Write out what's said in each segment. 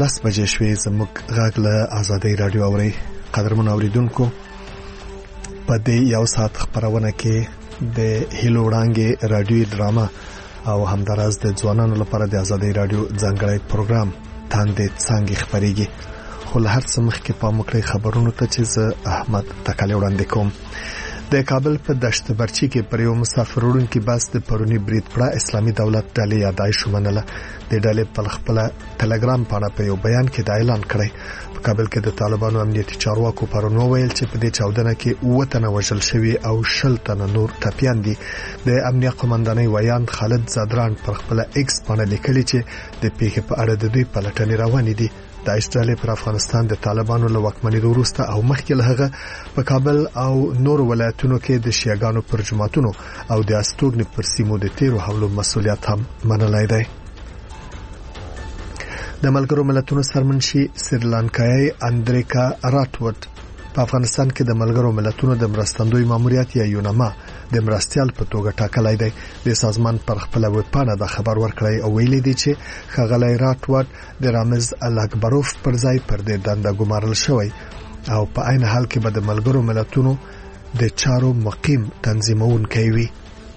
10 بجې شوې. زموږ غږ له آزادۍ رادیو اوري. قدرمن اوریدونکو، په دې یو ساعت خبرونه کې د هیلو وړانګې رادیو ډراما او همداراز د ځوانانو لپاره د آزادۍ رادیو ځانګړی پروګرام تاندې څنګه خبريږي. خو له هر څه مخکې پام وکړئ خبرونو ته چې زه احمد تکالی وړاندې کوم. د کابل په دشت برچی کې پر یو مسافر وړونکي بس د پرونی برید پړه اسلامي دولت ډلې یادایش ومنله. د ډلې په خپل ټلګرام باندې په یو بیان کې دا اعلان کړی. په کابل کې د طالبانو امنیتي چارواکو پرون وویل چې په دې چاودنه کې 9 تنه وژل شوي او 10 تنه نور ټپيان دي. د امنیت قومندانۍ ویان خالد زادران پر خپل ایکس باندې لیکلي چې د پیښې په اړه د دوی پلټنې روانې دي. د اسرائیل پر افغانستان د طالبانو له واکمنۍ وروسته او مخکې له هغه په کابل او نور ولایتونو کې د شیعاګانو پر جماعتونو او د استوګنې پر سیمو د تیرو حملو مسولیت هم منلای دی. د ملګرو ملتونو سرمنشي سریلانکایي اندریکا راتورد په افغانستان کې د ملګرو ملتونو د مرستندوی ماموریت یا یوناما د مرستيال په توګه ټاکلای دی. د سازمان پر خپل ویبپاڼه د خبر ورکړی او ویلي دی چې خغلی راتورد د رامز الاکبروف پر ځای پر دې دنده ګمارل شوی او په عین حال کې به د ملګرو ملتونو د چارو مقیم تنظیمونکی وي.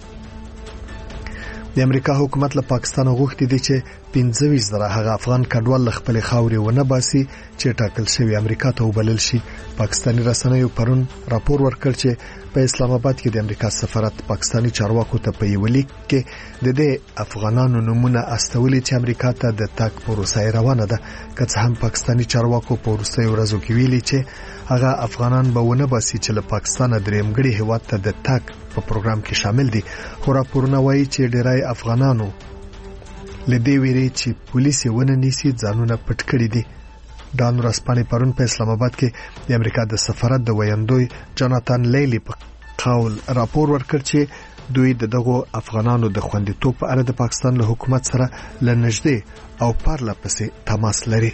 د امریکا حکومت له پاکستان غوښتي دي چې 25,000 هغه افغان کډوال خپل خاوري ونه باسي چې ټاکل شوی امریکا ته وبلل شي. پاکستاني رسنیو پرون راپور ورکړ چې په اسلام آباد کې د امریکا سفارت پاکستاني چارواکو ته په یو لیک کې د دې افغانانو نمونه استولي چې امریکا ته د تاک پروسه روانه ده. که څه هم پاکستاني چارواکو په وروستیو ورځو کې ویلي چې هغه افغانان به ونه باسي چې له پاکستان درېمګړي هیواد ته د تاک په پروګرام کې شامل دي. خو راپورونه وایي چې ډیری افغانانو لدې ویري چې پولیس ونه نیسي ځانونه پټ کړی دي. ډان رسپانې پرون په اسلام آباد کې د امریکا د سفارت د ویاندوی جاناتان لیلی په قول راپور ورکړ چې دوی دغه افغانانو د خوندیتوب په اړه د پاکستان له حکومت سره لنږدې او پرله پسې تماس لري.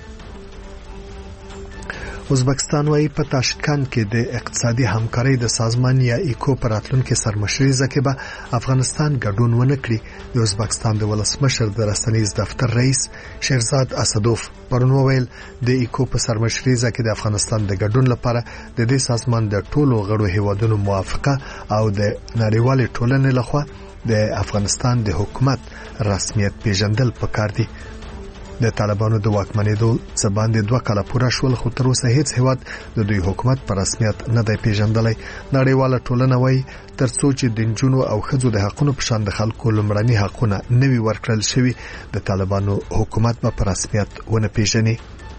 ازبکستان وايي په تاشکند کې د اقتصادي همکارۍ د سازمان یا ایکو پر راتلونکي سرمشريزه کې به افغانستان ګډون ونه کړي. د ازبکستان د ولسمشر د رسنیز دفتر رئیس شیرزاد اسدوف پرون وویل د ایکو په سرمشريزه کې د افغانستان د ګډون لپاره د دې سازمان د ټولو غړو هیوادونو موافقه او د نړیوالې ټولنې لخوا د افغانستان د حکومت رسمیت پیژندل پکار دي. د طالبانو د واکمنېدو څخه 2 کاله پوره شول خو تر اوسه هیڅ هیواد د دوی حکومت پر رسمیت نه دی پیژندلی. نړیواله ټولنه وايي ترڅو چې د جنونو او خځو د حقونو په شان د خلکو لمړني حقونه نوي ورکړل شوي د طالبانو حکومت په رسمیت ونه پیژني.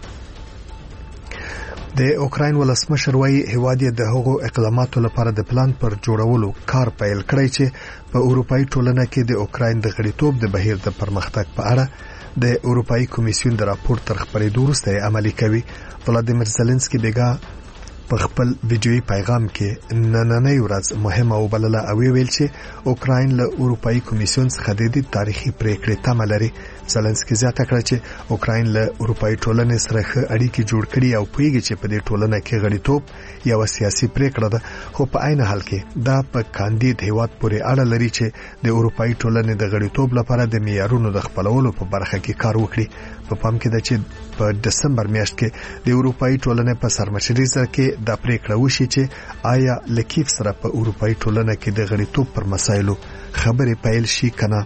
د اوکراین ولسمشر وايي هیواد د هغو اقداماتو لپاره د پلان پر جوړولو کار پیل کړی چې په اروپאי ټولنه کې د اوکراین د غړیتوب د بهیر د پرمختګ په اړه د اروپאי کمیسیون د راپور تر خبرېدو وروسته عملي کوي. ولادیمیر زيلنسکي بیګا په خپل ویډیوي پیغام کې نننۍ ورځ مهمه وبلله او ویل چې اوکراین له اروپאי کمیسیون څخه د تاریخي پریکړې تمه لري. زيلنسکي زیاته کړه چې اوکراین له اروپאי ټولنې سره ښه اړیکې جوړ کړي او پوهیږي چې په دې ټولنه کې غړیتوب یو سیاسي پریکړه ده. خو په عین حال کې دا په کاندید هیواد پورې اړه لري چې د اروپאי ټولنې د غړیتوب لپاره د معیارونو د خپلولو په برخه کې کار وکړي. په پام کې ده چې په دسمبر میاشت کې د اروپאי ټولنې په سرمشريزه کې د پریکړه وشي چې آیا لکیف سره په اروپאי ټولنه کې د غړیتوب پر مسایلو خبرې پیل شي کنه.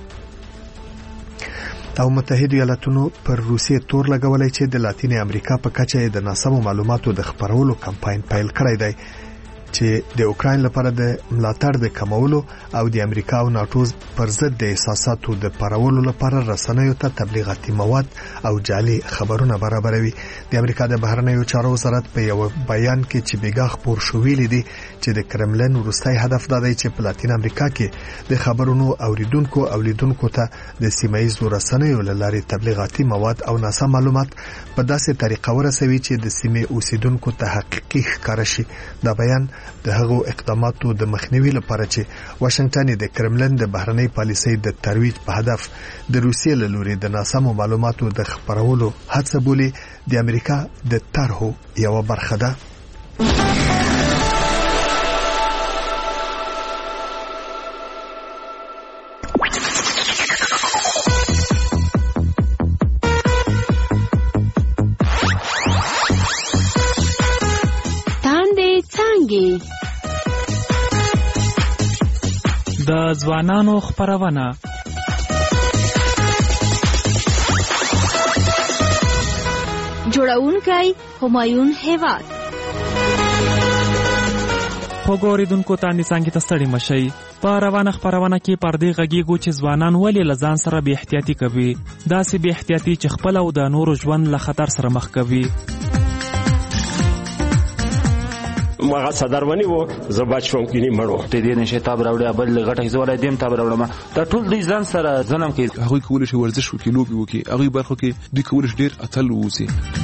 او متحده ایالاتونو پر روسیې تور لګولای چې د لاتینې امریکا په کچه د ناسمو معلوماتو د خبرولو کمپاین پیل کړی دی چې د اوکراین لپاره د ملاتړ د کمولو او د امریکا او ناتو پر ضد د احساساتو د پارولو لپاره رسنیو ته تبلیغاتي مواد او جعلي خبرونه برابروي. د امریکا د بهرنیو چارو وزارت په یو بیان کې چې بیګا خبر شو ویلي دي چې د کرملن وروستي هدف دا دی چې په لاتین امریکا کې د خبرونو اوریدونکو او لیدونکو ته د سیمایي رسنیو لارې تبلیغاتي مواد او ناسم معلومات په داسې طریقه ورسوي چې د سیمې اوسیدونکو ته حقیقي ښکار شي. دا بیان د هغو اقداماتو د مخنیوي لپاره چې واشنگټن د کرملن د بهرنۍ پالیسۍ د ترویج په هدف د روسیې له لوري د ناسمو معلوماتو د خبرولو هڅه بولي د امریکا د طرحو یو برخه ده. وړانګې. د ځوانانو خپرونه. جوړونکی همایون هیواد. خوږو اوریدونکو ته نڅانګې ته ستړي مشئ. په روانه خپرونه کې پر دې غږیږو چې ځوانان ولې له ځان سره بې احتیاطي کوي، داسې بې احتیاطي چې خپل او د نورو ژوند له خطر سره مخ کوي. مغه صدرونی وو زه بچ شوم کینی مړو ته دې نشه تاب راوړې بل غټه زولای دیم تاب راوړم دا ټول دې ځان سره ځنم کې هغه کول شي ورزش وکړي لوبي وکړي هغه برخه کې دوی کول شي ډیر اتل ووسی.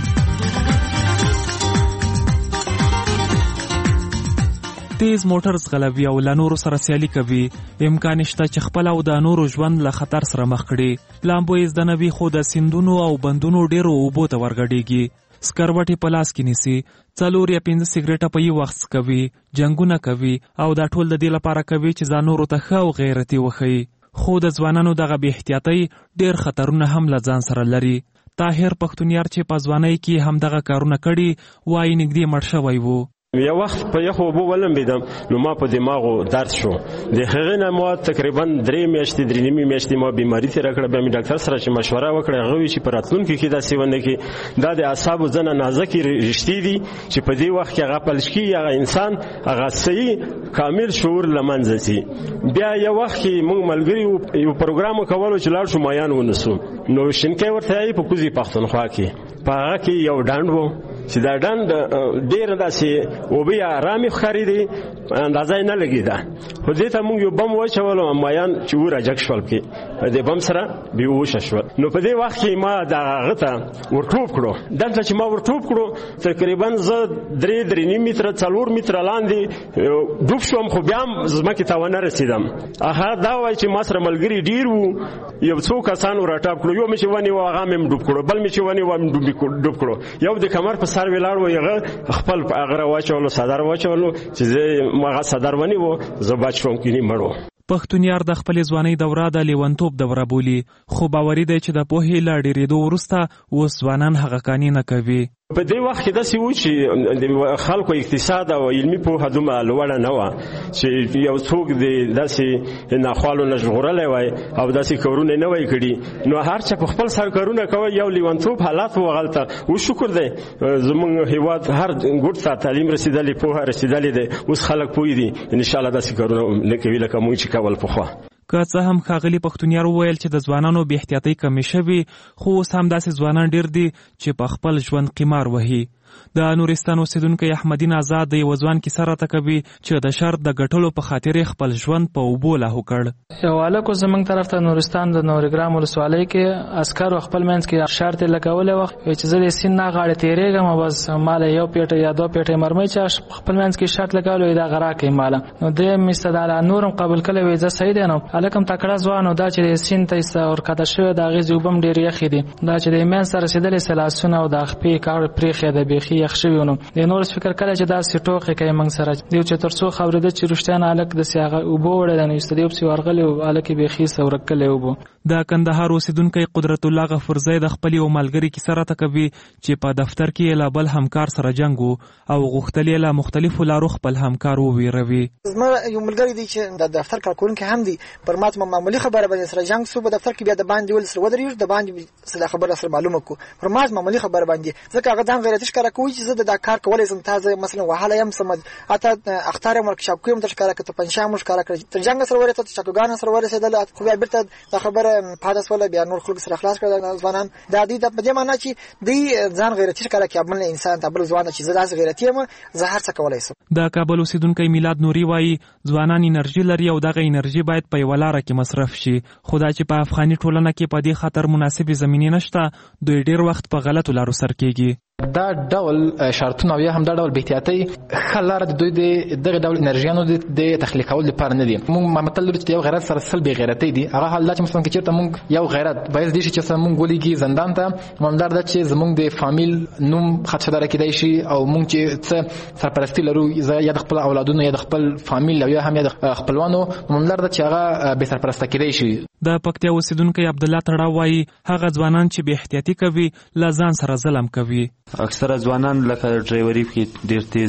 تیز موټر ځغلوي او له نورو سره سیالي کوي. امکان شته چې خپل او د نورو ژوند له خطر سره مخ کړي. لامبو یې زده نه وي خو د سیندونو او بندونو ډیرو اوبو ته ورګډېږي. سکروټې په لاس کې نیسي، 4 یا 5 سیګریټه په یو وخت کوي، جنگونه کوي او دا ټول د دې لپاره کوي چې ځان نورو ته ښه او غیرتي وښيي. خو د ځوانانو دغه بې احتیاطۍ ډیر خطرونه هم له ځان سره لري. طاهر پښتونیار چې په ځوانۍ کې هم دغه کارونه کړي وایي نږدې مړ شوی وو. یو وخت په یخو اوبو ولمبېدم نو ما په دماغو درد شو. د هغې نه ما تقریبا 3 میاشتې 3.5 میاشتې ما بیماري تېره کړه. بیا مې ډاکټر سره چې مشوره وکړه هغه وایي چې په راتلونکي کې داسې ونه کړي. دا د اعصابو ځنه نازکې رشتې دي چې په دې وخت کې هغه پلش کېږي، هغه انسان هغه صحیح کامل شعور له منځه ځي. بیا یو وخت کې موږ ملګري یو پروګرام کولو چې لاړ شو مایان ونیسو نو شینکۍ ورته یې په کوزي پښتونخوا کې په هغه کې یو ډنډ و چې دا ډنډ ډېر داسې اوبه آرامې ښکارېدې، اندازه یې نه لګېده. خو دې ته موږ یو بم واچولو مایان چې وراجګ شول پکې د بم سره بېهوشه شول. نو په دې وخت کې ما د هغه ته ورټوپ کړو. دلته چې ما ورټوپ کړو تقریبا زه 3.5 متره 4 متره لاندې ډوب شوم، خو بیا هم ځمکې ته ونه رسېدم. هغه دا وایي چې ما سره ملګري ډېر وو، یو څو کسان ورټاپ کړو. یو مې چې ونیو هغه مې ډوب کړو، بل مې چې ونیو هم ډوب کړو. یو د کمر په سر ولاړ و، هغه خپل هغه واچولو صدر واچولو چې هغه صدر ونی وو زه بچ شوم کینی مړو. پښتونیار د خپل ځوانۍ دوره د لیونتوب دوره بولي، خو باوري دی چې د پوهې له ډېرېدو وروسته اوس ځوانان هغه کانې نه کوي. په دې وخت کې داسې و چې خلکو اقتصاد او علمي پوهه دومره لوړه نه وه چې یو څوک د داسې ناخوالو نه ژغورلی وای او داسې کارونه نه وای کړي. نو هر چا په خپل سر کارونه کوي. یو لیونتوب حالات و هغلته و. شکر دی زموږ هیواد هر ګوټ ته تعلیم رسېدلی، پوهه رسېدلی دی. اوس خلک پوه دي انشاءالله داسې کارونه نه کوي لکه موږ چې کول پخوا. که څه هم ښاغلي پښتونیار وویل چې د ځوانانو بې احتیاطۍ کمې شوي، خو اوس هم داسې ځوانان ډېر دي چې په خپل ژوند قمار وهي. د نورستان اوسیدونکی احمدین آزاد د یو ځوان کیسه راته کوي چې د شرط د ګټلو په خاطر خپل ژوند په اوبو لاهو کړ. یو هلک زموږ طرف ته نورستان د نورګرام ولسوالۍ کې عسکرو خپل منځ کې شرط یې لګولی وه چې زه د سیند نه غاړې تېرېږم او بس ماله 1 پیټه یا 2 پیټه مرمۍ چې خپل منځ کې شرط لګولی دا غرا کوي ماله. نو دی مې استداله نورم قبول کړی وی زه صحیح دی. نو هلک هم تکړه ځوان و. دا چې د سیند ته ورکښته شوی د هغې اوبه هم ډېرې یخې دي. دا چې د منځ ته رسېدلی لاسونه او د خپې کاوړې پرېښې ده بیخي یخ شوي. نو د نور فکر کړی چې داسې ټوکې کوي موږ سره دیو چې تر څو خبرېده چې رښتیا نه هلک داسې هغه اوبه وړی دی. نو استدی پسې ورغلی و هلک یې بیخي ورکلی اوبه. د کندهار اوسیدونکی قدرت الله غفورزی د خپل یو ملګري کیسه راته کوي چې په دفتر کې له بل همکار سره جنګ و او غوښتل یې له مختلفو لارو خپل همکار وویروي. زما یو ملګری دی چې د دفتر کارکوونکی هم دی، پر ما معمولي خبره باندې سره جنګ سو په دفتر کې. بیا د باندې ول سره ودرېږو، د باندې سره خبره سره معلومه کو. پر ما معمولي خبره باندې ځکه هغه ځان غیرتي ښکاره کوي چې زه دا کار کولی شم. تازه مثلا وهله یم سمد اته اختار یم ورکشاپ کوم تر ښکاره کته پنځه مو ښکاره کړ تر جنګ سره ورته چاکوګان سره ورسېدل. خو بیا بیرته دا خبره پاداس ولا بیا نور خلک سره خلاص کړل ځوانان. دا دې په دې معنی چې دی ځان غیرتي ښکاره کوي بل انسان ته بل ځوان چې زه داسې غیرتي یم زه هر څه کولی شم. د کابل اوسیدونکی میلاد نوري وایي ځوانان انرژي لري او دغه انرژي باید په یوه لاره کې مصرف شي. خو دا چې په افغاني ټولنه کې په دې خاطر مناسبې زمینې نشته، دوی ډېر وخت په غلطو لارو سر کېږي. دا ډول شرطونه او یا هم دا ډول بې احتیاطۍ ښه لاره د دوی دغه ډول انرژیانو د تخلیق کولو لپاره نه دي. موږ متل لرو چې یو غیرت سره سل بې غیرتۍ دي. هغه حال دا چې مثلا که چېرته موږ یو غیرت باعث دی چې موږ ولیږي زندان ته، همدار ده چې زموږ د فامیل نوم خدشداره کېدی شي او موږ چې څه سرپرستي لرو یا د خپل اولادونو یا د خپل فامیل او یا هم د خپلوانو، همدار ده چې هغه بې سرپرسته کېدی شي. د پکتیا اوسیدونکی عبدالله تړاو وایي هغه ځوانان چې بې احتیاطي کوي له ځان سره ظلم کوي. اکثره ځوانان لکه ډرایوري کې ډېر تیز دي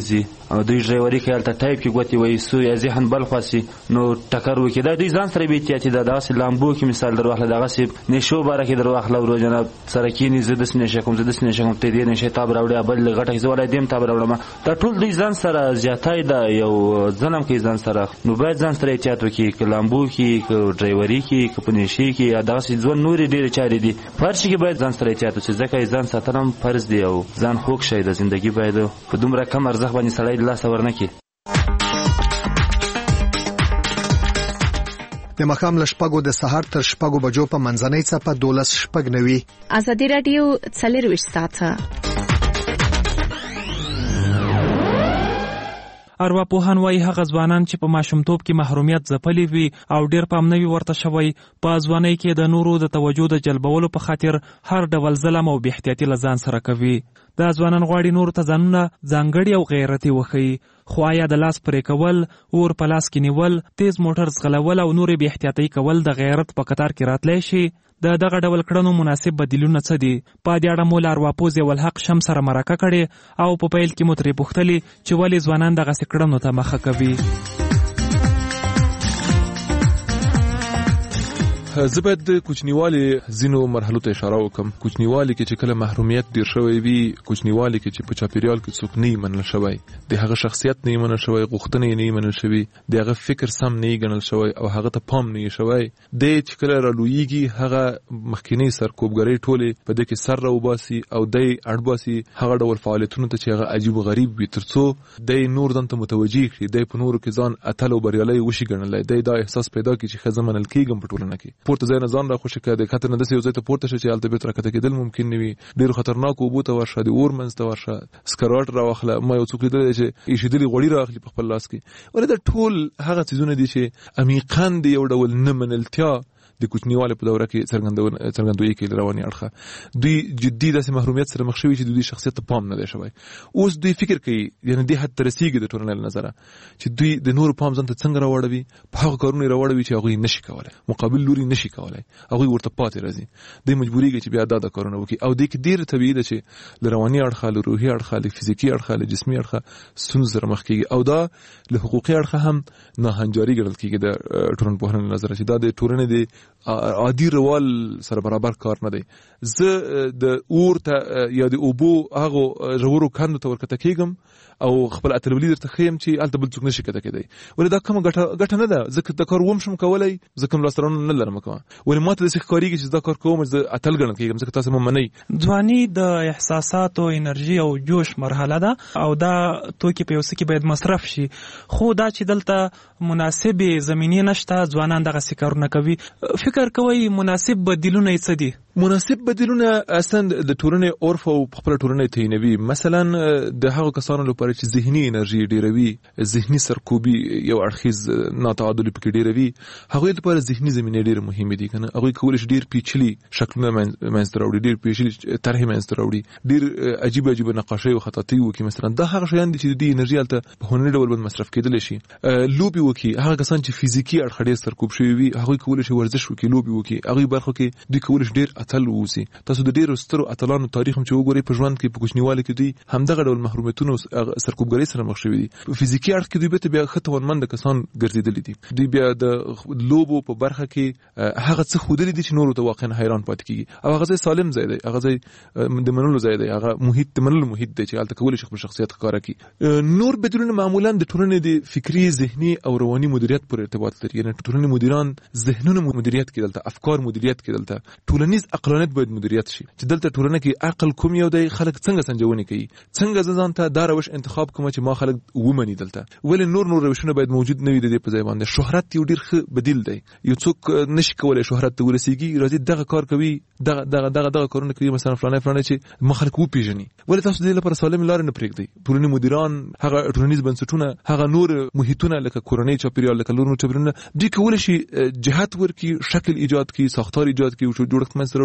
او دوی ډرایوري کوي هلته ټایپ کې ګوتې وایي سو یا ذهن بل خواسي نو ټکر وکړي دا دوی ځان سره بې احتیاطي ده دغسې لامبو کې مثال در واخله دغسې نشو باره کې در واخله ورو جناب سره کښېني زه داسې نشه کوم زه داسې نشه کوم ته دې نشې تاب راوړې بل غټه زه ولی دې تاب راوړم دا ټول دوی ځان سره زیاتی ده یو ظلم کوي ځان سره نو باید ځان سره احتیاط وکړي که لامبو کې که ډرایوري کې که په نشې کې یا دغسې ژوند نورې ډېرې چارې دي په هر شي کې باید ځان سره احتیاط وشي ځکه ځان ساتل هم فرض دی او ځان خوږ شی د زندګي باید په دومره کم ارزښت باندې سړی د لاسه ورنه کړي. د ماښام له 6 د سهار تر 6 بجو په منځنۍ څپه 12:09 ازادي راډیو 24 ساعته. ارواپوهان وایي هغه ځوانان چې په ماشومتوب کې محرومیت ځپلي وي او ډېر پام نه وي ورته شوی په ځوانۍ کې د نورو د توجه د جلبولو په خاطر هر ډول ظلم او بې احتیاطي له ځان سره کوي. دا ځوانان غواړي نورو ته ځانونه ځانګړي او غیرتي وښیي خو آیا د لاس پرې کول اور په لاس کې نیول تیز موټر ځغلول او نورې بې احتیاطۍ کول د غیرت په قطار کې راتلی شي؟ د دغه ډول کړنو مناسب بدیلونه څه دي؟ په دې اړه مو له ارواپوه ضیاءالحق شمس سره مرکه کړې او په پیل کې مو ترې پوښتلې چې ولې ځوانان دغسې کړنو ته مخه کوي. زه باید د کوچنیوالي ځینو مرحلو ته اشاره وکم. کوچنیوالي کې چې کله محرومیت ډیر شوی وي، کوچنیوالي کې چې په چاپیریال کې څوک نه منل شوی، د هغه شخصیت نه منل شوی، غوښتنې نه منل شوی، د هغه فکر سم نه ګڼل شوی او هغه ته پام نه شوی، د چې کله رالویږي هغه مخکینی سرکوبګری ټوله په دې کې سر راوباسي او د اړباسي هغه ډول فعالیتونو ته چې هغه عجیب و غریب وي ترڅو د نور ځان ته متوجي کړي، د په نورو کې ځان اتل او بریالي وشي ګڼلای، د احساس پیدا کړي چې ښځه منل کېږم په ټولنه کې. پورته ځای نه ځان را خوشي کړه د خطر نه داسې یو ځای ته پورته شي چې هلته بېرته راکښته کېدل ممکن نه وي، ډېرو خطرناکو اوبو ته ورشه، د اور منځ ته ورشه، سکروټ راواخله. ما یو څوک لیدلی دی چې ایښېدلي غوړي رااخلي په خپل لاس کې. ولې دا ټول هغه څیزونه دي چې عمیقاً د یو ډول نه منلتیا د کوچنیوالي په دوره کې څرګندوي کوي له رواني اړخه. دوی جدي داسې محرومیت سره مخ شوي چې دوی شخصیت ته پام نه دی شوی. اوس دوی فکر کوي یعنې دې حد ته رسېږي د ټولنې له نظره چې دوی د نورو پام ځان ته څنګه راوړوي، په هغو کارونو یې راوړوي چې هغوی نشي کولی، مقابل لوري نشي کولی، هغوی ورته پاتې راځي، دوی مجبورېږي چې بیا دا کارونه وکړي. او دې کې ډېر طبیعي ده چې له رواني اړخه، له روحي اړخه، له فزیکي اړخه، له جسمي اړخه ستونزو سره مخ کېږي او دا له حقوقي اړخه هم ناهنجاري ګڼل کېږي د ټولنپوهنې له نظره چې دا د ټولنې د عادي روال سره برابر کار نه دی. زه د اور ته یا د اوبو هغو ژورو کندو ته ورکته کېږم او خپل اتلولي درته ښیم چې هلته بل څوک نشي کته کېدی. ولې دا کومه ګټه نه ده، زه د کار وم شم کولی، زه کوم لاسته راوړنه نه لرم کومه. ولې ما ته داسې ښکارېږي چې دا کار کوم زه اتل ګڼل کېږم ځکه تاسو مه منئ. ځواني د احساساتو، انرژي او جوش مرحله ده او دا توکي په یو څه کې باید مصرف شي، خو دا چې دلته مناسبې زمینې نشته ځوانان دغسې کارونه کوي. فکر کوئ مناسب بدیلونه یې څه دي؟ مناسب بدیلونه اصلا د ټولنې عرف او خپله ټولنه تعینوي. مثلا د هغو کسانو لپاره چې ذهني انرژي ډیروي، ذهني سرکوبي یو اړخیز ناتعادلي پکې ډیروي، هغوی لپاره ذهني زمینې ډېرې مهمې دي. کنه هغوی کولی شي ډېر پیچلي شکلونه منځته راوړي، ډېر پیچلي طرحې منځته راوړي، ډېر عجیب عجیب نقاشۍ او خطاطۍ وکړي. مثلا دا هغه شیان دي چې د دې انرژي هلته په هنري ډول باندې مصرف کېدلی شي. لوبې وکړي، هغه کسان چې فزیکي اړخ ډېر سرکوب شوي وي هغوی کولی شي ورزش وکړي، لوبې وکړي. هغوی برخو کې دوی کولی شي ډېر اتل واوسي. تاسو د ډېرو سترو اتلانو تاریخ هم چې وګورئ په ژوند کې په کوچنیوالي کې دوی همدغه ډول محرومیتونو سرکوبګرۍ سره مخ شوي دي. په فزیکي اړخ کې دوی بیرته بیا ښه توانمنده کسان ګرځېدلي دي. دوی بیا د لوبو په برخه کې هغه څه ښودلي دي چې نورو ته واقعا حیران پاتې کېږي او هغه ځای سالم ځای دی، هغه ځای د منلو ځای دی، هغه محیط د منلو محیط دی چې هلته کولی شي خپل شخصیت ښکاره کړي. نور بدلونه معمولا د ټولنې د فکري، ذهني او رواني مدیریت پورې ارتباط لري. یعنې ټولنې مدیران ذهنونه مدیریت کړي، دلته افکار مدیریت کړي، دلته ټولنیز عقلانیت باید مدیریت شي چې دلته ټولنه کې عقل کوم یو دی، خلک څنګه سنجونې کوي، څنګه زه ځان ته دا روش انتخاب کوم چې ما خلک ومني. دلته ولې نور روشونه باید موجود نه وي د دې په ځای باندې. شهرت یو ډېر ښه بدیل دی. یو څوک نشي کولی شهرت ته ورسېږي، راځي دغه کار کوي، دغه کارونه کوي، مثلا فلانی چې ما خلک وپېژني. ولې تاسو د دې لپاره سالمې لارې نه پرېږدئ؟ ټولنې مدیران، هغه ټولنیز بنسټونه، هغه نور محیطونه لکه کورنۍ چاپېریال، لکه نور چاپېریالونه، دوی کولی شي جهت ورکړي، شکل ایجاد کړي، ساختار ایجاد کړي، جوړښت منځته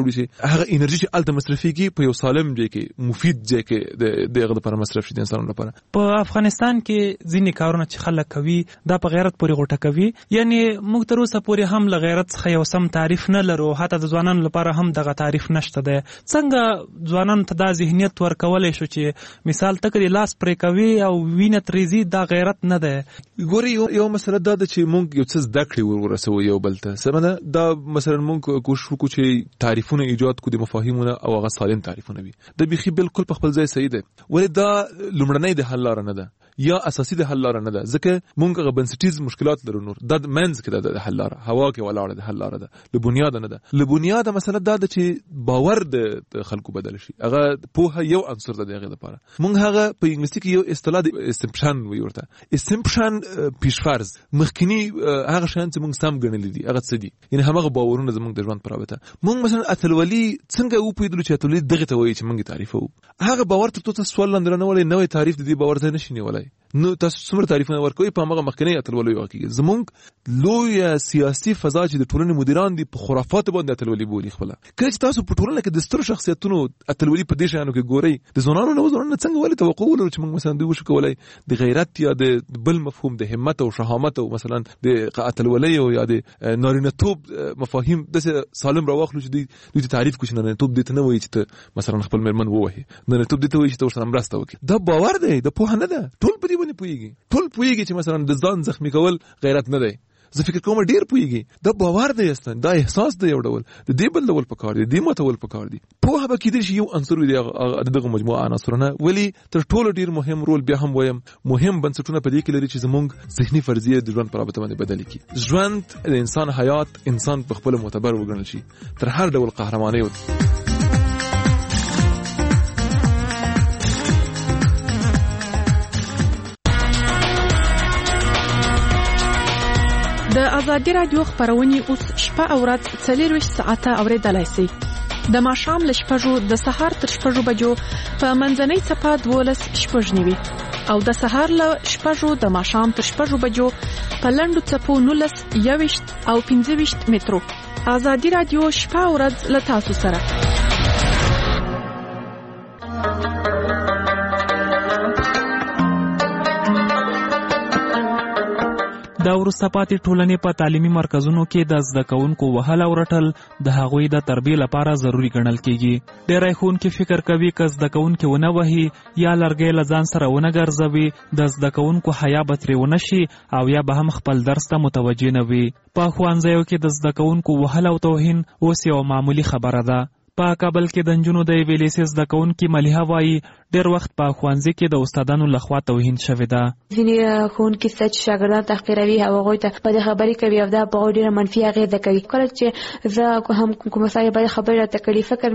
راوړي چې هغه انرژي چې الته مصرفيږي په یو سالم ځای کې مفید ځای کې دغه لپاره مصرف شي د انسانانو لپاره. په افغانستان کې ځینې کارونه چې خلک کوي دا په غیرت پورې غوټه کوي، یعنی موږ تر اوسه پورې هم له غیرت څخه یو سم تعریف نه لرو، حتی د ځوانانو لپاره هم دغه تعریف نشته دی. څنګه ځوانانو ته دا ذهنیت ورکولی شو چې مثال ته کړي لاس پرې کوي او وینه تریزي دا غیرت نه دی؟ ګوري یو مسله دا ده چې موږ یو څه زده کړې ورسوو یو بل ته. سمه دا مثلا موږ کوشش وکړو چې تعریفونه ایجاد کړو د مفاهیمونه او هغه سالم تعریفونه وي. د بيخي بالکل په خپل ځای صحیح ده، ولې دا لومړنۍ د حل لار نه ده یا اساسي د حل لار نه ده، ځکه موږ غو بنسټیز مشکلات لرو. نور د منځ کې د حل لار هوا کې ولاړه د حل لار ده، له بنیاد نه ده. له بنیاد مسله دا ده چې باور د خلکو بدل شي. هغه په یو عنصر ده دغه لپاره موږ هغه په انګلیسي کې یو اصطلاح د اسمپشن وی ورته. اسمپشن پیشفرض مخکنی هغه شان چې موږ سم ګڼل دي هغه څه دي، یعنی هغه باورونه زموږ د ژوند پرابطه. موږ مثلا اتلولي څنګه و پیدل چې اتلولي دغه ته وایي چې موږ تعریفو هغه باور ته تاسو سوال لاندې نه ولې نوې تعریف د دې باور ته نشي نیولای. نو تاسو څومره تعریفونه ورکوي په هغه مخکنی اتلولي واقعي زمونږ لوی سیاسي فضا چې د ټولنې مدیران دي په خرافات باندې اتلولي بولي خپل. کله چې تاسو په ټولنه کې د ستر شخصیتونو اتلولي په دې شانو کې ګورئ، د زونانو نو زونانو څنګه ولې توقع ولرو چې موږ مثلا دوی وشو کولای د غیرت یا د بل مفهوم د همت او شهامت او مثلا د اتلولي او یا د نارینه توب مفاهیم د سالم راوخلو چې دوی تعریف کوي نه توب دې ته نه وایي چې مثلا خپل مرمن ووهي، نه توب دې ته وایي چې تاسو سره مرسته وکړي. دا باور دی، د پوهه نه ده. ټول په دې باندې پوهیږي، ټول پوهیږي چې مثلا د ځان زخمی کول غیرت نه دی. زه فکر کوم ډیر پوهیږي دا باور دی، اصلا دا احساس دی، یو ډول د دې بل ډول پکار دی، د متول پکار دی. په هغه کې د یو عنصر دی دغه مجموعه عناصرونه، ولی تر ټولو ډیر مهم رول بیا هم وایم مهم بنسټونه په دې کې لري چې زموږ ذهني فرضیه د ژوند پر رابطه باندې بدل کړي. ژوند د انسان حیات انسان په خپل معتبر وګڼل شي تر هر ډول قهرماني. د ازادي رادیو خبرونه اوس شپه او ورځ 24 ساعته اوریدلای شئ. د ماښام له 6 د سهار تر 6 بجو په منځنۍ صفه 12 شپږ نیوي او د سهار له 6 د ماښام تر 6 بجو په لنډو صفو 19 21 او 25 مترو. ازادي رادیو شپه او ورځ له تاسو سره. د وروسته پاتې ټولنې په تعلیمي مرکزونو کې د زده کوونکو وهل او رټل د هغوی د تربیې لپاره ضروری ګڼل کېږي. ډېری ښوونکي فکر کوي که زده کوونکي ونه وهي یا لرګی له ځان سره ونه ګرځوي د زده کوونکو حیا به ترې ونه شي او یا به هم خپل درس ته متوجه نه وي. په ښوونځیو کې د زده کوونکو وهل او توهین اوس یو معمولي خبره ده. په کابل کې د نجونو د یوې لیسې زده کوونکي ملیحه وایي ډېر وخت په ښوونځي کې د استادانو لخوا توهین شوې ده. ځینې ښوونکي شته چې شاګردان تحقیروي او هغوی ته بدې خبرې کوي او دا په ډېره منفي اغېزه کوي. کله چې زه هم کومه ځای بدې خبرې راته کوي فکر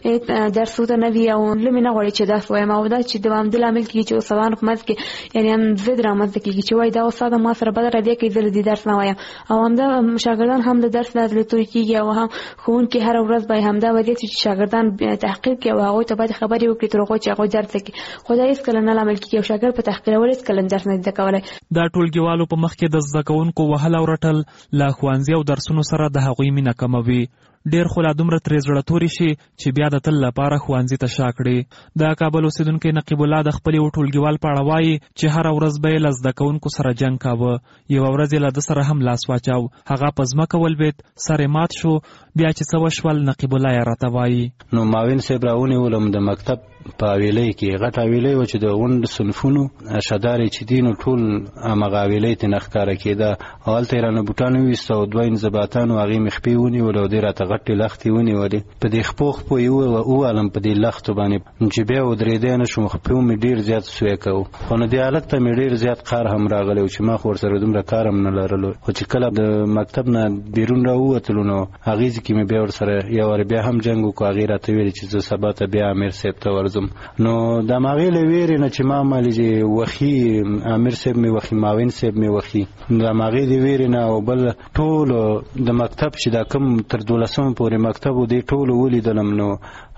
مې درس ورته نه وي او زړه مې نه غواړي چې درس ووایم او دا چې دوامداره لامل کېږي چې استادانو په منځ کې یعنې هم ضد رامنځته کېږي چې وایي دا استاد ما سره بده رویه کوي زه د درس نه وایم او همدا شاګردان هم د درس نه لرې کېږي او هم ښوونکي هره ورځ باید همدا وضعیت چې شاګردان تحقیر کوي او هغوی ته باید خبرې وکړي تر هغو چې هغوی درس کوي. خو دا هېڅکله نه لامل کېږي او شاګرد په تحقیرولو هېڅکله درس نه زده کولی. دا ټولګیوالو په مخ کې د زده کوونکو وهل او رټل له ښوونځي او درسونو سره د هغوی مینه کموي. ډېر خو لا دومره ترې زړه تورې شي چې بیا د تل لپاره ښوونځي ته شا کړي. د کابل اوسېدونکی نقیب الله د خپل یو ټولګیوال په اړه وایي چې هره ورځ به یې له زده کوونکو سره جنګ کاوه. یوه ورځ یې له ده سره هم لاس واچاو، هغه په ځمکه ولوېد، سر یې مات شو. بیا چې څه وشول نقیب الله یې راته وایي. نو معاون صاحب راونیولم د مکتب په حویلۍ کې غټ حویلۍ وه چې د غونډ صنفونو شدارې چې دي نو ټول همغه حویلۍ ترې نه ښکاره کېده. هلته یې رانه بوټان وویسته او دوه انضباطانو هغې مې خپې ونیولې او دوی راته غټې لښتې ونیولې. په دې خپو یې ووالم په دې لښتو باندې چې بیا ودرېدی نه شوم. خپې مې ډېر زیات سوی کوو خو نو دې حالت ته مې ډېر زیات قهر هم راغلی و چې ما خو ورسره دومره کار هم نه لرلو. خو چې کله د مکتب نه بیرون راووتلو نو هغې ځای کې مې بیا ورسره یو وارې بیا هم جنګ وکړو. هغې راته ویلې چې زه سبا ته بیا امیر صاحب ته ورځم. نو د ماغې له ویرې نه چې ما مالې وخي امیر صاحب مې وخي معاون صاحب مې وخي د ماغې د ویرې نه او بل ټولو د مکتب چې دا کم تر 12 پورې مکتب و دې ټولو ولیدلم. نو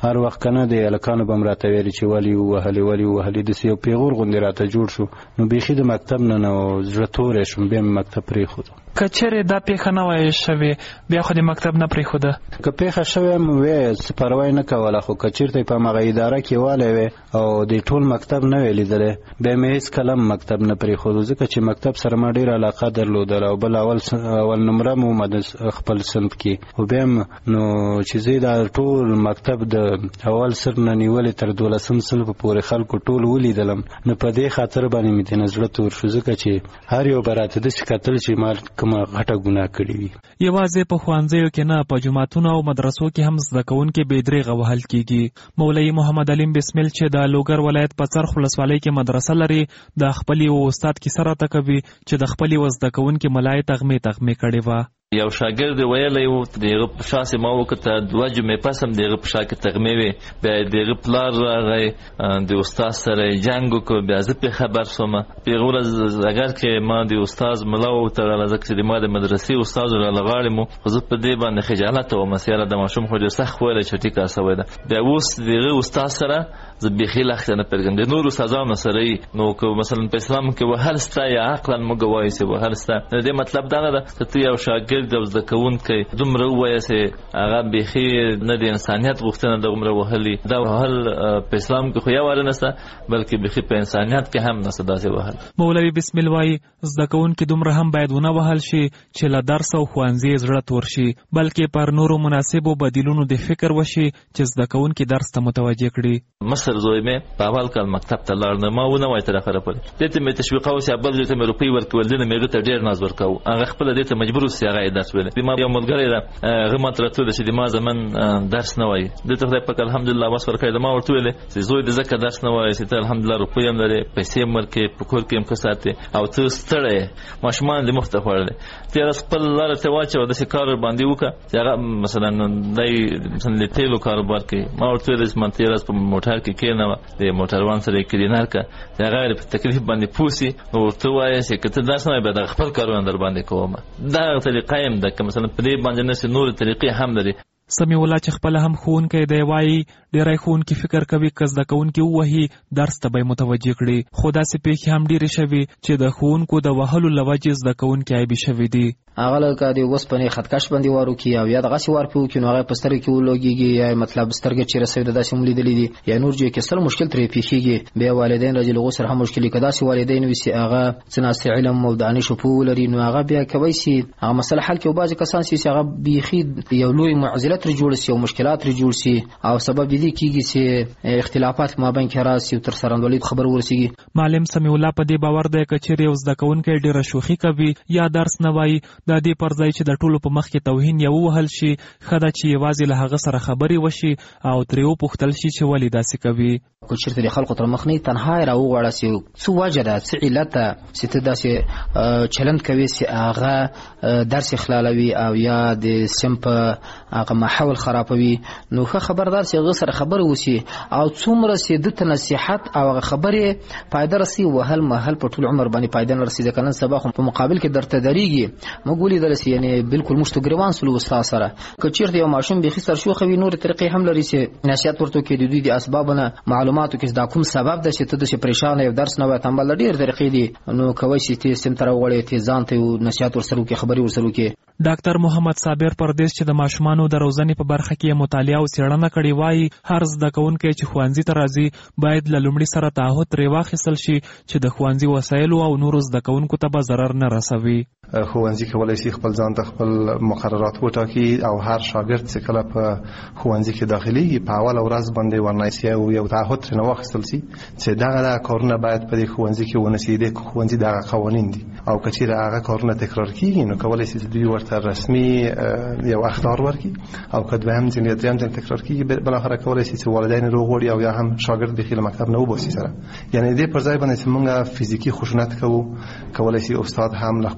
هر وخت کنه د الکانو بم راته ویل چې ولی وهلي د یو پیغور غوندې راته جوړ شو. نو بیخي د مکتب نه زړه تورې شوم، بیا مکتب پرېښود. کچره دا پیښه نه وای شوی بیا خو د مکتب نه پرېښوده؟ که پیښه شوی وې څه پروا نه کوله، خو کچیرته په مغه اداره کې والی وې او د ټول مکتب نه وې لیدلی، بیا مې هېڅ کلم مکتب نه پرېښودو، ځکه چې مکتب سره ما ډېره علاقه درلودله او بل اول نمره مو د خپل صنف کې. خو بیا نو چې زه دا ټول مکتب د اول صنف نه نیولې تر 12 صنف پورې خلکو ټول ولیدلم، نو په دې خاطر باندې مې د زړه تور شو، ځکه چې هر یو به راته داسې کتل چې ما کومه غټه ګناه کړې وي. یوازې په ښوونځیو کې نه، په جوماتونو او مدرسو کې هم زده کوونکي بې دریغه وهل کېږي. مولوي محمد علیم بسمل چې د لوګر ولایت په څرخ ولسوالۍ کې مدرسه لري، د خپل یو استاد کیسه راته کوي چې د خپل یو زده کوونکي ملای تغمې کړې وه. یو شاګرد ویلی و دغه په شا سې ما وکته 2 جمعې پس هم دغه په شا کې تغمې وې، بیا دغه پلار راغی د استاد سره جنګ وکړ، بیا زه پرې خبر شوم. په هغه ورځ اگر کې ما د استاد ملا وتړله، ځکه چې ما د مدرسې استاد راله غاړې مو، خو زه په دې باندې خجالته وم چې یاره د ماشوم خو ډېر سخت ویلی چې ټیکه سوی ده. بیا اوس دغه استاد سره زه بیخي لښته نه پرېږدم، د نورو استادانو سره یې. نو که مثلا په اسلام کې وهل سته یا عقلا موږ وایو چې وهل سته، د دې مطلب دا نه ده چې ته یو شاګرد او زده کوونکی دومره ووایه چې هغه بیخي نه د انسانیت غوښتنه ده دومره وهلي. دا وهل په اسلام کې خو یواره نشته، بلکې بیخي په انسانیت کې هم نشته داسې وهل. مولوي بسمل وایي زده کوونکي دومره هم باید ونه وهل شي چې له درس او ښوونځي زړه تور شي، بلکې پر نورو مناسبو بدیلونو د فکر وشي چې زده کوونکي درس ته متوجه کړي. مصر زوی مې په اول کال مکتب ته لاړ، نه ما ونه وای تر اخره پورې دې ته مې تشویقاوه چې بل ځای ته مې روپۍ ورکول، دې نه مې هغه ته ډېر ناز ورکاوه، هغه خپله دې ته مجبور اوسي هغه یې درس ویلی. ما یو ملګری ده هغه ماته راته ویله چې د ما زمن درس نه وایي، دې ته خدای پاک الحمدلله وس ورکړی ده. ما ورته ویلې چې زوی دې ځکه درس نه وایي چې ته الحمدلله روپۍ هم لرې، پیسې هم ورکوې، په کور کې هم ښه ساتې او ته ستړی یې، ماشومان دې مخ ته خوړلی. تېره ورځ خپل لاره ته واچوه، داسې کار باندې وکړه چې هغه مثلا دی مثلا د تیلو کاروبار کوي. ما ورته ویلې چې ما تېره ورځ په موټر کې کېنوه، د موټروان سره یې کلینر کړه چې هغه په تکلیف باندې پوه سي، نو ورته ووایه چې که ته درس نه وایې بیا دغه خپل کارونه در باندې کوم. دغه طریقه هم ده، که مثلا په دې باندې نسي نورې طریقې هم لري. سمیع الله چې خپل هم ښوونکی دی وایي ډېری ښوونکي فکر کوي که زده کوونکي ووهي درس ته به یې متوجه کړي، خو داسې پیښې هم ډېرې شوي چې د ښوونکو د وهلو له وجې زده کوونکي عیبي شوي دي. هغه لکه د اوسپنې خطکش باندې وار وکړي او یا دغسې وار پرې وکړي، نو هغه په سترګې کې ولګېږي، یا مطلب سترګې چې رسوي د داسې هم لیدلي دي، یا نور ځای کې سل مشکل ترې پیښېږي. بیا والدین راځي له هغو سره هم مشکل، که داسې والدین وي چې هغه څه ناستې علم او دانشو پوه ولري، نو هغه بیا کولی شي هغه مسله حل کړي. او بعضې کسان چې هغه بیخي یو لوی معضله ترې جوړ شي او مشکلات ترې جوړ شي، او سبب دې کېږي چې اختلافات په مابین کې راشي او تر سرانډولۍ خبر ورسېږي. معلم سمیع الله په دې باور دی که چېرې یو زده کوونکی ډېره شوخي کوي یا درس نه وایي، د دې پر ځای چې د ټولو په مخ کې توهین یا ووهل شي، ښه ده چې یوازې له هغه سره خبرې وشي او ترې وپوښتل شي چې ولې داسې کوي. که چېرته د خلکو تر مخ نه تنها یې راوغواړه چې څه وجه ده، څه علت ده چې ته داسې چلند کوي چې هغه درس اخلالوي او یا د صنف هغه ماحول خرابوي، نو ښه خبردار چې هغه سره خبرې وشي او څومره چې ده ته نصیحت او هغه خبرې فایده رسي. وهل محل په ټول عمر باندې فایده نه رسي، ځکه نن سبا خو په مقابل کې درته درېږي. موږ ولیدل چې یعنې بالکل موږ ته ګرېوان سولو استاد سره. که چېرته یو ماشوم بیخي سرشوخه وي، نورې طریقې هم لري چې نصیحت ورته وکړي، د دوی د اسبابو نه معلوماتو کې دا کوم سبب ده چې ته داسې پریشانه یو درس نه وایې، تنبل ډېرې طریقې دي، نو کولی شي ته صنف ته راوغواړې، ته ځان ته نصیحت ورسره وکړې، خبرې ورسره وکړې. ډاکټر محمد صابر پردیس چې د ماشومانو د روزنې په برخه کې مطالعه او څېړنه کړې وایي هر زده کوونکی چې ښوونځي ته راځي باید له لومړي سره تعهد ترې واخیستل شي چې د ښوونځي وسایلو او نورو زده کوونکو ته به ضرر نه رسوي. ښوونځي کولی شي خپل ځان ته خپل مقررات وټاکي او هر شاګرد چې کله په ښوونځي کې داخليږي په اوله ورځ باندې ورنایسي او یو تعهد ترې واخیستل شي چې دغه کارونه باید په دې ښوونځي کې ونه شي. د ښوونځي دغه قوانین دي او که چېرې هغه کارونه تکرار کېږي نو کولی شي چې دوی ورته رسمي یو اخطار ورکړي، او که دویم ځل یا دریم ځل تکرار کېږي بالاخره کولی شي چې والدین روغوړي او یا هم شاګرد بخیل مکتب نه وباسي سره. یعنې دې پر ځای باندې چې موږ فزیکي خشونت کوو، کولی شي استاد هم له خپل شاګرد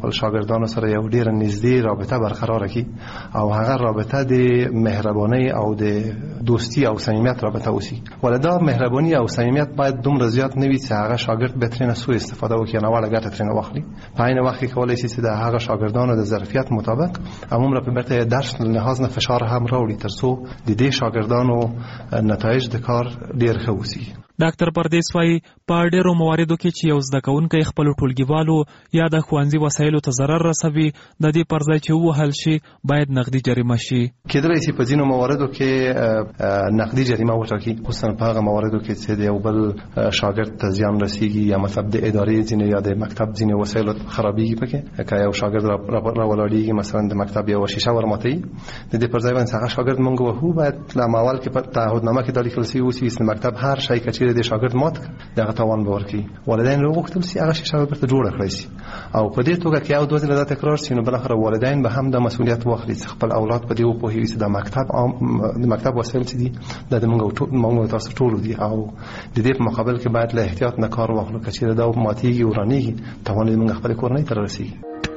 شاګردانو سره یو ډیر نږدې رابطه برقرار کړي او هغه رابطه د مهرباني او د دوستی او صمیمیت رابطه وسی. ولدا مهرباني او صمیمیت باید دومره زیات نه وي چې هغه شاګرد به ترې نه سوء استفاده وکړي نه وړه ګټه ترې نه واخلي. په عین وخت کې کولای شي چې د هغه شاګردانو د ظرفیت مطابق عموما په برته درس لحاظ نه فشار هم راوړي ترڅو د دې شاګردانو نتایج د کار ډیر ښه وسی. ډاکټر پردیس وايي په ډیرو مواردو کې چې یو زده کوونکی خپل ټولګیوالو یا د ښوونځي وسایلو ته ضرر رسوي د دې پر ځای چې ووهل شي باید نقدي جریمه شي. کېدای شي په ځینو مواردو کې نقدي جریمه وټاکي، خصوصا په هغه مواردو کې چې د یو بل شاګرد ته زیان رسیږي یا مطلب د ادارې ځینې یا د مکتب ځینې وسایل خرابېږي. پکې که یو شاګرد را ولاړېږي مثلا د مکتب یو شیشه ورماتوي، د دې پر ځای باندې هغه شاګرد مونږ وهو باید له اول کې په تعهدنامه کې دا لیکل شوي اوسي چې مکتب هر شی چې د شاګرد مات دغه تاوان به ورکړي. والدین وغوښتل چې هغه شیشه ورته جوړه کړی شي او په دې توګه کې یو دوه ځله دا تکرار شي نو بالاخره والدین به هم د مسؤلیت واخلي چې خپل اولاد په دې وپوهوي چې د مکتب وسایل چې دي د موږ تاسو ټول دي او د دې په مقابل کې باید له احتیاط نه کار واخلو چې دا ماتېږي او رانیږي تاوان یې موږ خپل کورنۍ ته رسیږي.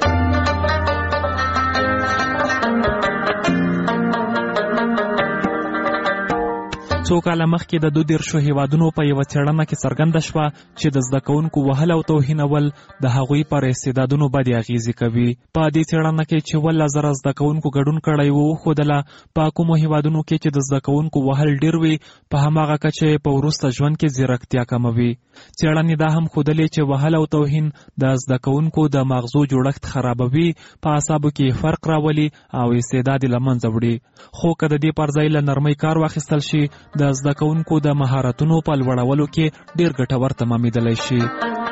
څو کاله مخکې د 22 هیوادونو په یو څېړنه کې څرګنده شوه چې د زده کوونکو وهل او توهینول د هغوی پر استعدادونو بدې اغیزې کوي. په دې څېړنه کې چې 1000 زده کوونکو ګډون کړی و وښودله په کومو هیوادونو کې چې د زده کوونکو وهل ډیر وي په هماغه کچه په وروسته ژوند کې ځیرکتیا کموي. څېړنې دا هم ښودلې چې وهل او توهین د زده کوونکو د مغزو جوړښت خرابوي، په اعصابو کې فرق راولي او استعداد یې له منځه وړي. خو که د دې پر ځای له نرمۍ کار واخیستل شي د زده کوونکو د مهارتونو په لوړولو کې ډیر ګټور تمامېدلی شي.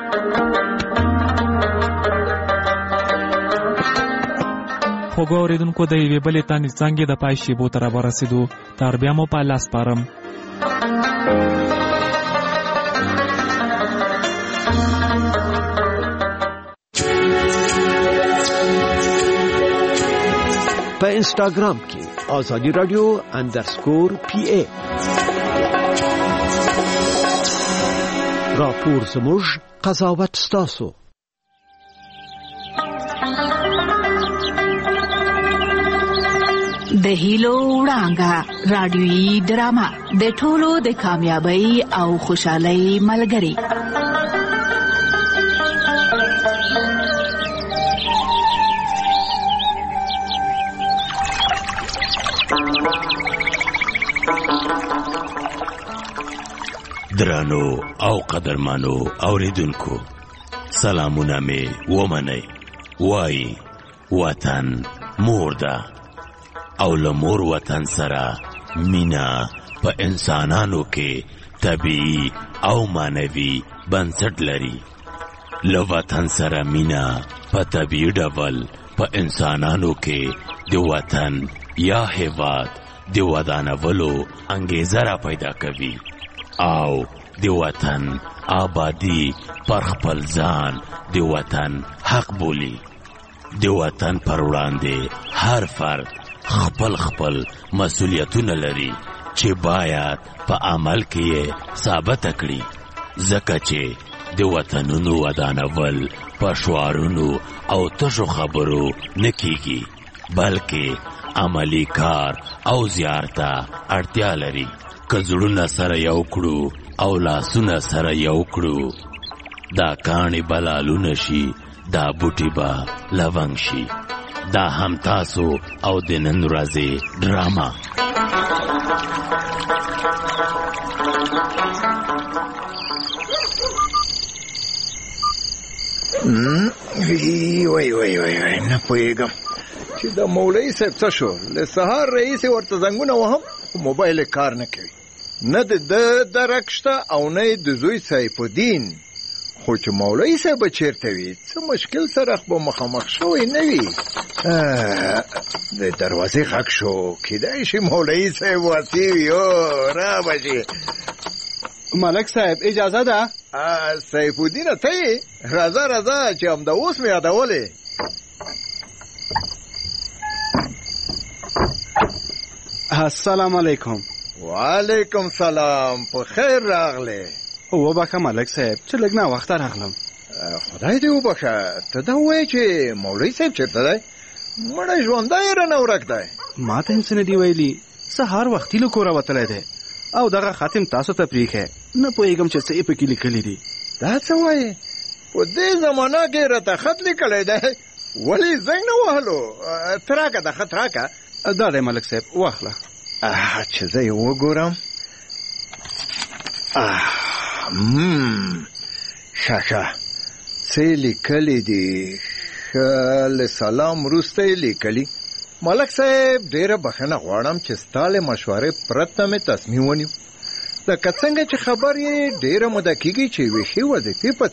خوږو اورېدونکو د یوې بلې تانې څانګې د پای شیبو ته راورسېدو. تر بیا مو په الله سپارم. په انسټاګرام کې آزادی رادیو _PA راپور زموږ قضاوت ستاسو. د هیلو وړانګه رادیویي ډرامه د ټولو د کامیابی او خوشحالۍ ملګری. درانو او قدرمانو اوریدونکو، سلامونه می ومنئ. وای وطن مور ده او له مور وطن سره مینا په انسانانو کې طبیعي او معنوي بنسټ لري. له وطن سره مینا په طبیعي ډول په انسانانو کې د وطن یا هیواد د ودانولو انګیزه را پیدا کوي او د وطن آبادی پر خپل ځان د وطن حق بولی. د وطن پر وړاندې هر فرد خپل مسؤلیتونه لري چې باید په عمل کې ثابت کړي، ځکه چې د وطنونو ودانول په شعارونو او تشو خبرو نه کیږي، بلکې عملی کار او زیارته اړتیا لري. که زړونه سره یو کړو او لاسونه سره یو کړو، دا کاڼي بلالونه شي، دا بوټي به لونګ شي. دا هم تاسو او د نن ورځې ډراما. وای نه پوهېږم چې د مولوي صاحب څه شو. له سهار رئیس ورته زنګونه وهم خو موبایل کار نه کوي. نه د درک شته او نه د زوی سیف الدین. خو چې مولوي صاحب چیرته وي څه مشکل سره به مخامخ شوی نه وي. د دروازې غږ شو، کیدای شي مولوي صاحب واسی وي. را بشي ملک صاحب اجازه ده؟ سیف الدین ته یې راځه چې همدا اوس مې یادولې. السلام علیکم. وعلیکم سلام. په خیر راغله. وبخښه ملک صاحب چې لږ ناوخته راغلم. خدای دې وبخښه ته دا وایې چې مولوي صاحب چېرته دی مړی ژوندی رانه ورک دی ما ته هم څه نه دي ویلي سهار وختي له کوره وتلی دی او دغه خاتم تاسو ته پرېښی نه پوهېږم چې څه یې پکې لیکلي دي دا څه وایې په دې زمانه کې راته خط لیکلی دی ولې زنګ نه وهلو ته راکه دا خط راکه دا دی ملک صاحب واخله چې زه یې وګورم ښه څه یې لیکلي دي ښه له سلام وروسته یې لیکلي ملک صاحب ډېره بخښنه غواړم چې ستا له مشورې پرته مې تصمیم ونیو لکه څنګه چې خبر یې ډېره موده کېږي چې یوې ښې وظیفې په